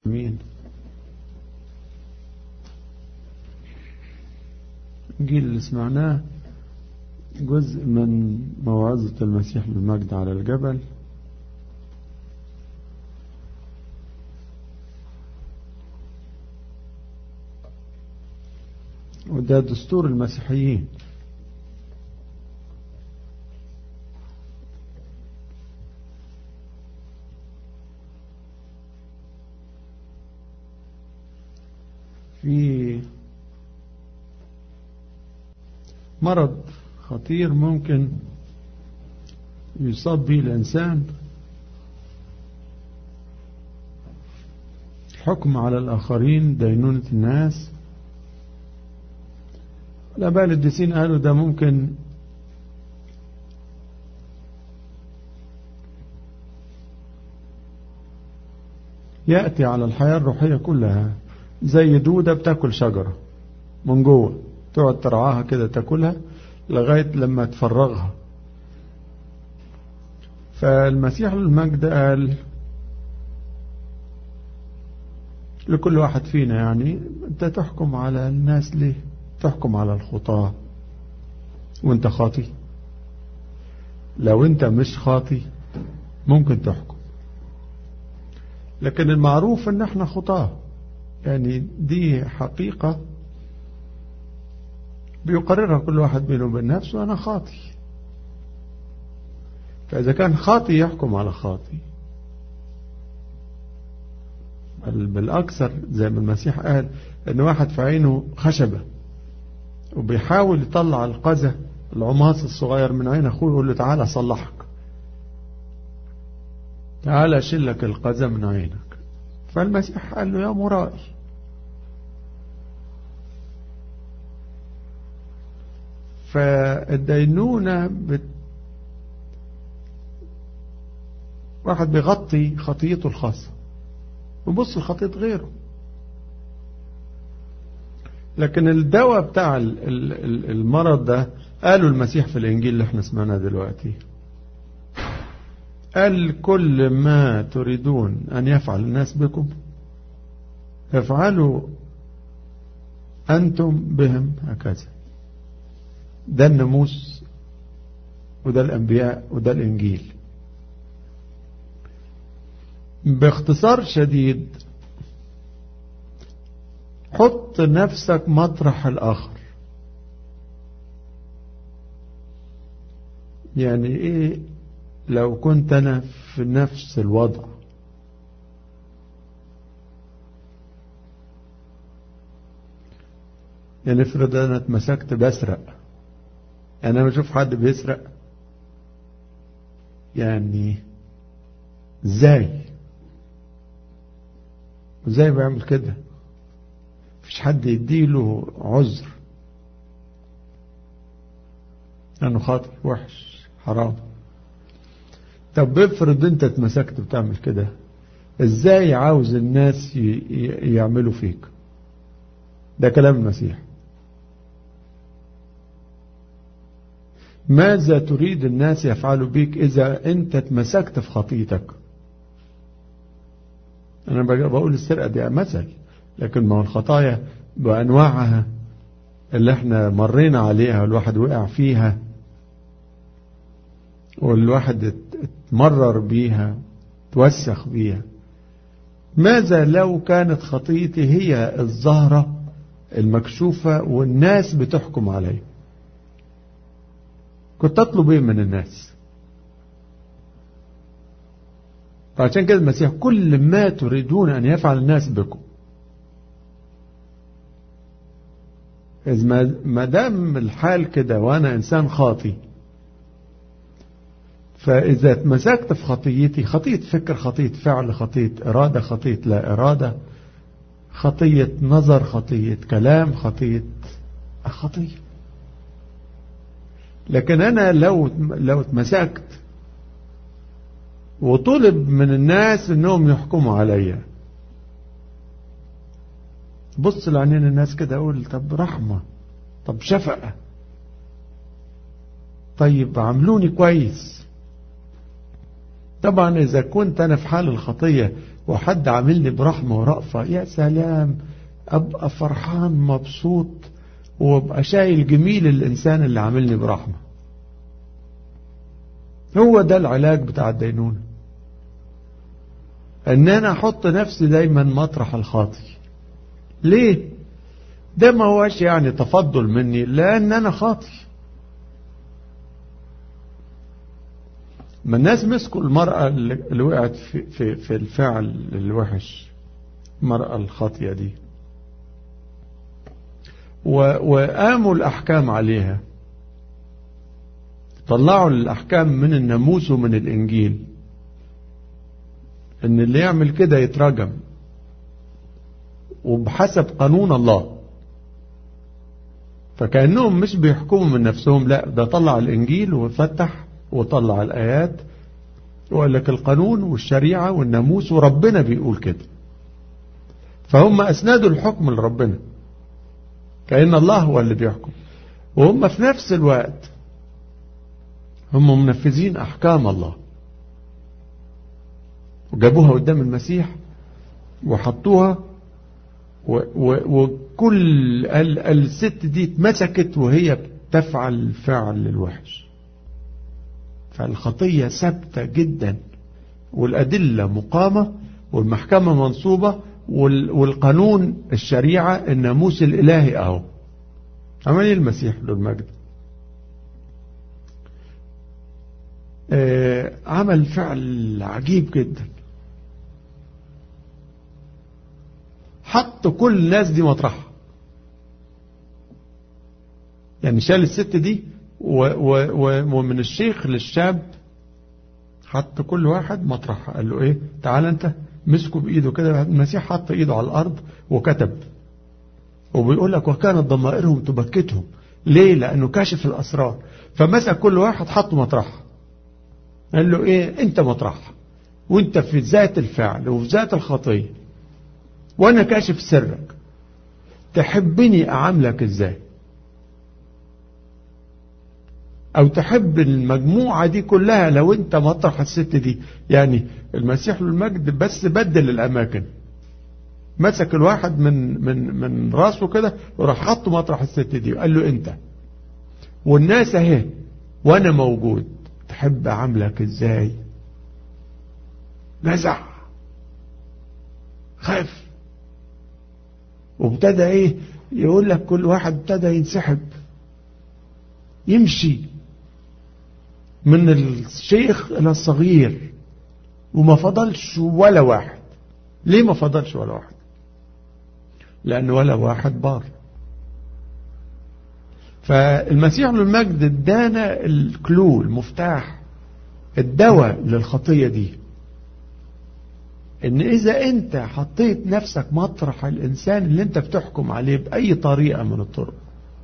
مين الجيل اللي سمعناه جزء من موعظة المسيح بالمجد على الجبل، وده دستور المسيحيين. في مرض خطير ممكن يصاب به الإنسان، حكم على الآخرين، دينونة الناس. الآباء القديسين قالوا ده ممكن يأتي على الحياة الروحية كلها، زي دودة بتاكل شجرة من جوه، تقعد ترعاها كده تاكلها لغاية لما تفرغها. فالمسيح المجد قال لكل واحد فينا، يعني انت تحكم على الناس ليه؟ تحكم على الخطاة وانت خاطي؟ لو انت مش خاطي ممكن تحكم، لكن المعروف ان احنا خطاة، يعني دي حقيقة بيقررها كل واحد بينه وبين نفسه، أنا خاطي. فإذا كان خاطي يحكم على خاطي، بالأكثر زي ما المسيح قال إن واحد في عينه خشبة وبيحاول يطلع القذى العماص الصغير من عين أخوه، يقول له تعالى صلحك، تعالى أشيلك القذى من عينك. فالمسيح قال له يا مرائي، فالدينونة واحد بيغطي خطيته الخاصة وبص لخطية غيره، لكن الدواء بتاع المرض ده قالوا المسيح في الإنجيل اللي احنا سمعناه دلوقتي، قال كل ما تريدون أن يفعل الناس بكم افعلوا أنتم بهم هكذا. ده الناموس وده الأنبياء وده الإنجيل. باختصار شديد، حط نفسك مطرح الآخر. يعني إيه لو كنت أنا في نفس الوضع؟ يعني افرض أنا اتمسكت بسرق، أنا بشوف حد بيسرق، يعني ازاي بيعمل كده؟ مفيش حد يديله عذر لأنه خاطئ وحش حرام. طب افرض انت اتمسكت بتعمل كده، ازاي عاوز الناس يعملوا فيك؟ ده كلام المسيح. ماذا تريد الناس يفعلوا بيك إذا أنت اتمسكت في خطيتك؟ أنا بقول السرقة دي مثل، لكن ما هو الخطايا بأنواعها اللي احنا مرينا عليها والواحد وقع فيها والواحد اتمرر بيها توسخ بيها. ماذا لو كانت خطيتي هي الظاهرة المكشوفة والناس بتحكم علي؟ كنت أطلب إيه من الناس؟ فعشان كده المسيح كل ما تريدون أن يفعل الناس بكم، إذا ما دام الحال كده وأنا إنسان خاطي، فإذا اتمسكت في خطيتي، خطية فكر، خطية فعل، خطية إرادة، خطية لا إرادة، خطية نظر، خطية كلام، خطية. لكن أنا لو اتمسكت وطلب من الناس انهم يحكموا عليا، بص لعينين الناس كده اقول طب رحمة، طب شفقة، طيب عملوني كويس، طبعا إذا كنت أنا في حال الخطية وحد عاملني برحمة ورأفة، يا سلام، أبقى فرحان مبسوط وابقى شايل جميل الإنسان اللي عاملني برحمة. هو ده العلاج بتاع الدينونة، ان انا احط نفسي دايما مطرح الخاطي. ليه؟ ده ما هوش يعني تفضل مني، لان انا خاطي. ما الناس مسكوا المرأة اللي وقعت في الفعل الوحش، المرأة الخاطية دي، وقاموا الأحكام عليها، طلعوا الأحكام من الناموس ومن الإنجيل، إن اللي يعمل كده يترجم وبحسب قانون الله. فكأنهم مش بيحكموا من نفسهم، لا، ده طلع الإنجيل وفتح وطلع الآيات وقال لك القانون والشريعة والناموس وربنا بيقول كده. فهم أسندوا الحكم لربنا كأن الله هو اللي بيحكم، وهم في نفس الوقت هم منفذين أحكام الله، وجابوها قدام المسيح وحطوها، وكل الست دي اتمسكت وهي بتفعل الفعل الوحش. فالخطية ثابتة جدا، والأدلة مقامة، والمحكمة منصوبة، والقانون الشريعة الناموس الإلهي أهو. عمل المسيح له المجد عمل فعل عجيب جدا، حط كل الناس دي مطرحها. يعني شال الست دي ومن الشيخ للشاب حط كل واحد مطرحها. قال له ايه؟ تعال انت. مسكوا بايده كده، المسيح حط ايده على الارض وكتب، وبيقول لك وكانت ضمائرهم تبكتهم. ليه؟ لانه كاشف الاسرار. فمسك كل واحد حطه مطرحها، قال له ايه؟ انت مطرحها، وانت في ذات الفعل وفي ذات الخطيه، وانا كاشف سرك. تحبني اعاملك ازاي؟ او تحب المجموعة دي كلها لو انت مطرح الست دي؟ يعني المسيح له المجد بس بدل الاماكن، مسك الواحد من راسه كده وراح حطه مطرح الست دي، وقال له انت والناس اهي وانا موجود، تحب اعاملك ازاي؟ جزع، خاف، وابتدى ايه؟ يقول لك كل واحد ابتدى ينسحب، يمشي من الشيخ الى الصغير، وما فضلش ولا واحد. ليه ما فضلش ولا واحد؟ لان ولا واحد بار. فالمسيح له المجد ادانا الكلو، المفتاح، الدواء للخطية دي، ان اذا انت حطيت نفسك مطرح الانسان اللي انت بتحكم عليه باي طريقة من الطرق،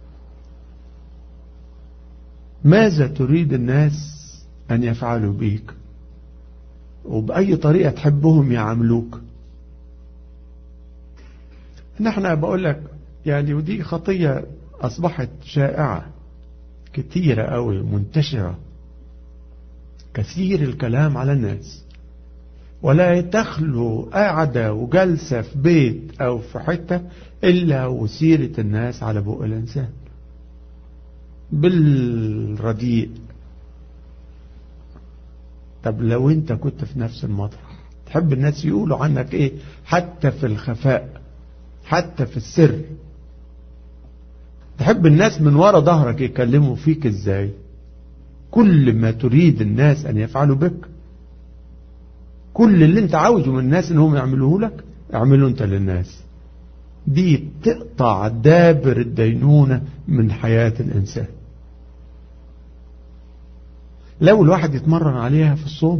ماذا تريد الناس ان يفعلوا بيك، وبأي طريقة تحبهم يعاملوك. نحن بقول لك يعني، ودي خطية أصبحت شائعة كتيرة أوي، منتشرة، كثير الكلام على الناس، ولا تخلو قاعدة وجلسة في بيت أو في حتة إلا وسيرة الناس على بق الإنسان بالرديء. طب لو أنت كنت في نفس المطرح، تحب الناس يقولوا عنك إيه؟ حتى في الخفاء، حتى في السر، تحب الناس من وراء ظهرك يكلموا فيك ازاي؟ كل ما تريد الناس ان يفعلوا بك، كل اللي انت عاوزه من الناس انهم يعملوه لك، اعمله انت للناس. دي تقطع دابر الدينونة من حياة الانسان. لو الواحد يتمرن عليها في الصوم،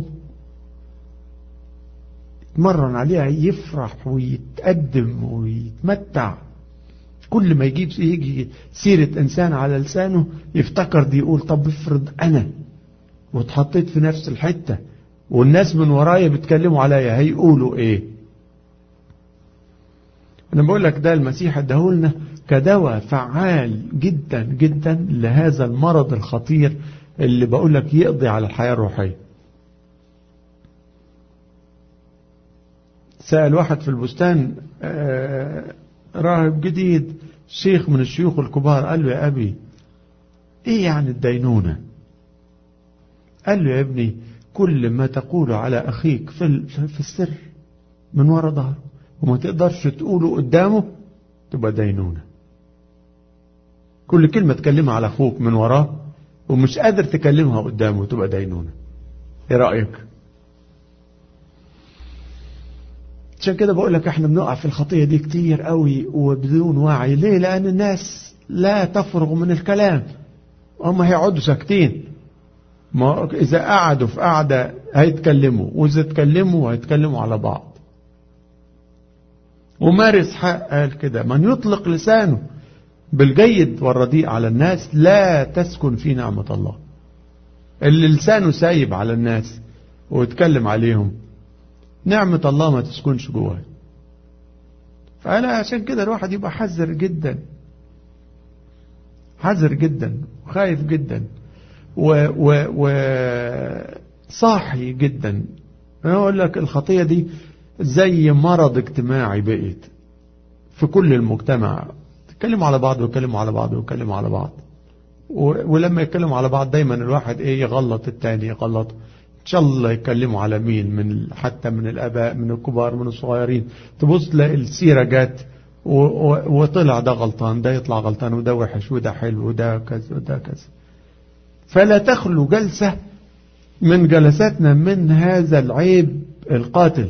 يتمرن عليها، يفرح ويتقدم ويتمتع. كل ما يجي سيرة إنسان على لسانه يفتكر دي، يقول طب افرض أنا واتحطيت في نفس الحتة والناس من ورايا بيتكلموا عليا، هيقولوا إيه؟ أنا بقول لك ده المسيح اداهولنا كدواء فعال جدا جدا لهذا المرض الخطير اللي بقول لك يقضي على الحياة الروحية. سأل واحد في البستان راهب جديد شيخ من الشيوخ الكبار، قال له يا أبي إيه يعني الدينونة؟ قال له يا ابني كل ما تقوله على أخيك في السر من وراء ظهره وما تقدرش تقوله قدامه تبقى دينونة. كل كلمة تكلمها على أخوك من وراه ومش قادر تكلمها قدامه تبقى دينونة. إيه رأيك؟ عشان كده بقول لك احنا بنقع في الخطية دي كتير قوي وبدون وعي. ليه؟ لأن الناس لا تفرغ من الكلام، هم هيقعدوا ساكتين. ما إذا قعدوا في قعدة هيتكلموا، وإذا اتكلموا هيتكلموا على بعض. ومارس حق قال كده: من يطلق لسانه بالجيد والرديء على الناس لا تسكن في نعمة الله. اللي لسانه سايب على الناس ويتكلم عليهم نعمة الله ما تسكنش جواه. فأنا عشان كده الواحد يبقى حذر جدا، حذر جدا وخايف جدا وصاحي جدا. أنا أقول لك الخطية دي زي مرض اجتماعي بقيت في كل المجتمع. يتكلموا على بعض ويتكلموا على بعض ويتكلموا على بعض، ولما يتكلموا على بعض دايما الواحد يغلط التاني، يغلط. إن شاء الله يتكلموا على مين، حتى من الآباء، من الكبار، من الصغيرين. تبص تلاقي السيرة جات وطلع ده غلطان، ده يطلع غلطان، وده وحش، وده حلو، وده كذا وده كذا. فلا تخلو جلسة من جلساتنا من هذا العيب القاتل.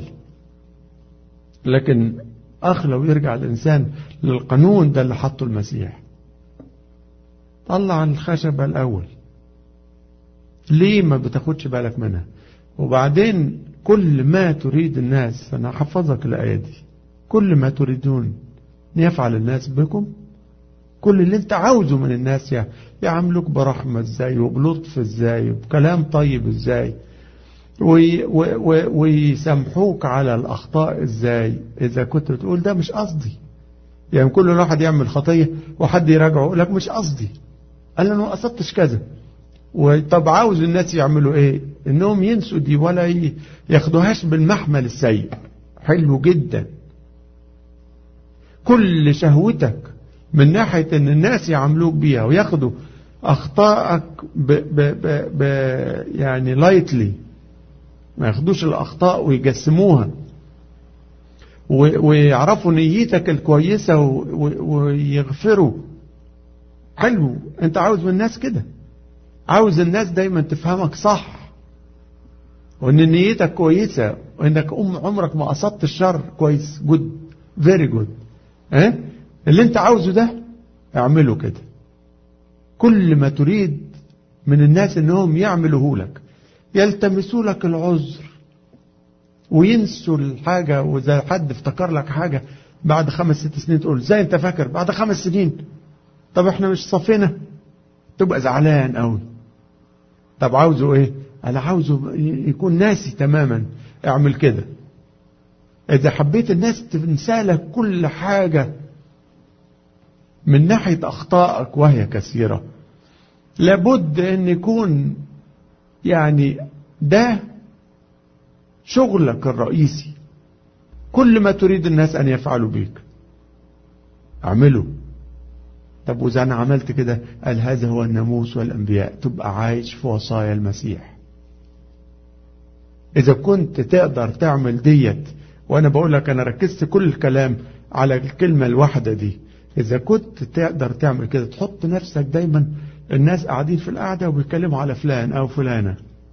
لكن أخلو يرجع الإنسان للقانون ده اللي حطه المسيح. طلع الخشبة الأول، ليه ما بتاخدش بالك منها؟ وبعدين كل ما تريد الناس، أنا حفظك الآية دي: كل ما تريدون يفعل الناس بكم، كل اللي انت عاوزه من الناس يعاملوك برحمة ازاي، وبلطف ازاي، وبكلام طيب ازاي، ويسامحوك على الأخطاء ازاي. إذا كنت تقول ده مش قصدي، يعني كل واحد يعمل خطية وحد يراجعه يقول لك مش قصدي، قال أنا ما قصدتش كذا. وطب عاوز الناس يعملوا ايه؟ انهم ينسوا دي ولا ياخدوهاش بالمحمل السيء. حلو جدا. كل شهوتك من ناحية ان الناس يعملوك بيها وياخدوا اخطائك يعني لايتلي، ما ياخدوش الاخطاء ويجسموها، ويعرفوا نيتك الكويسة ويغفروا. حلو. انت عاوز من الناس كده، عاوز الناس دايما تفهمك صح، وان نيتك كويسة، وانك عمرك ما قصدت الشر. كويس، جود، فيري جود. اللي انت عاوزه ده اعمله كده. كل ما تريد من الناس انهم يعملوه لك، يلتمسوا لك العذر وينسوا الحاجة. واذا حد افتكر لك حاجة بعد 5-6 سنين تقول زي انت فاكر بعد 5 سنين؟ طب احنا مش صفينا؟ تبقى زعلان قوي. طب عاوزه ايه؟ انا عاوزه يكون ناسي تماما. اعمل كده. اذا حبيت الناس تنسالك كل حاجة من ناحية اخطائك وهي كثيرة، لابد ان يكون يعني ده شغلك الرئيسي. كل ما تريد الناس ان يفعلوا بيك اعمله. طب وإذا أنا عملت كده، قال هذا هو الناموس والأنبياء، تبقى عايش في وصايا المسيح. إذا كنت تقدر تعمل ديت، وأنا بقول لك أنا ركزت كل الكلام على الكلمة الواحدة دي. إذا كنت تقدر تعمل كده، تحط نفسك دايما الناس قاعدين في القعدة وبيتكلموا على فلان أو فلانة،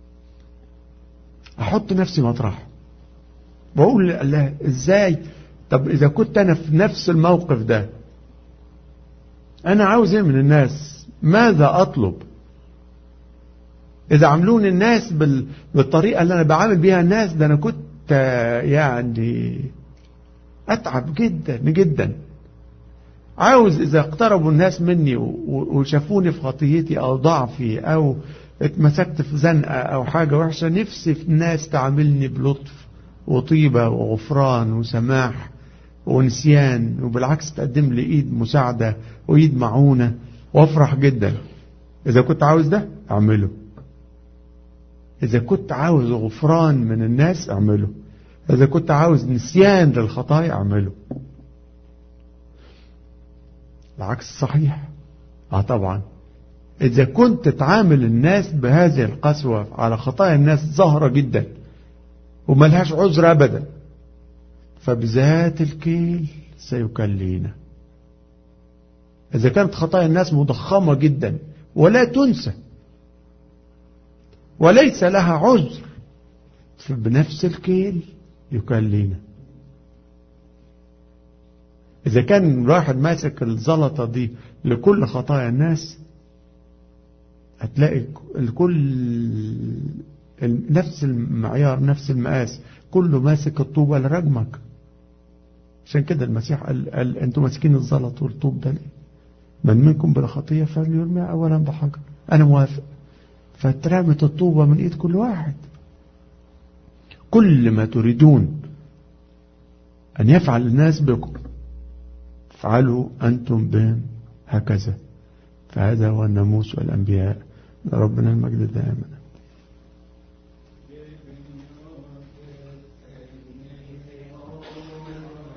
أحط نفسي مطرح، بقول الله إزاي؟ طب إذا كنت أنا في نفس الموقف ده، أنا عاوز إيه من الناس؟ ماذا أطلب؟ إذا عملوني الناس بالطريقة اللي أنا بعامل بيها الناس، ده أنا كنت يعني أتعب جدا جدا. عاوز إذا اقتربوا الناس مني وشافوني في خطيتي أو ضعفي أو اتمسكت في زنقة أو حاجة وحشة، نفسي في الناس تعاملني بلطف وطيبة وغفران وسماح ونسيان، وبالعكس تقدم لي ايد مساعدة وايد معونة، وافرح جدا. اذا كنت عاوز ده اعمله. اذا كنت عاوز غفران من الناس اعمله. إذا كنت عاوز نسيان للخطايا اعمله. العكس صحيح. طبعا إذا كنت تعامل الناس بهذه القسوة على خطايا الناس ظاهرة جدا وملهاش عذر أبدا، فبذات الكيل سيكلينا. إذا كانت خطايا الناس مضخمة جدا ولا تنسى وليس لها عذر، فبنفس الكيل يكلينا. إذا كان واحد ماسك الزلطة دي لكل خطايا الناس، هتلاقي الكل نفس المعيار نفس المقاس، كله ماسك الطوبة لرجمك. عشان كده المسيح قال انتوا ماسكين الزلط والطوب ده ليه؟ من منكم بلا خطية فليرمي أولا بحجر. أنا موافق. فترمت الطوبة من إيد كل واحد. كل ما تريدون أن يفعل الناس بكم افعلوا أنتم بهم هكذا، فهذا هو الناموس والأنبياء. ربنا المجد دائما.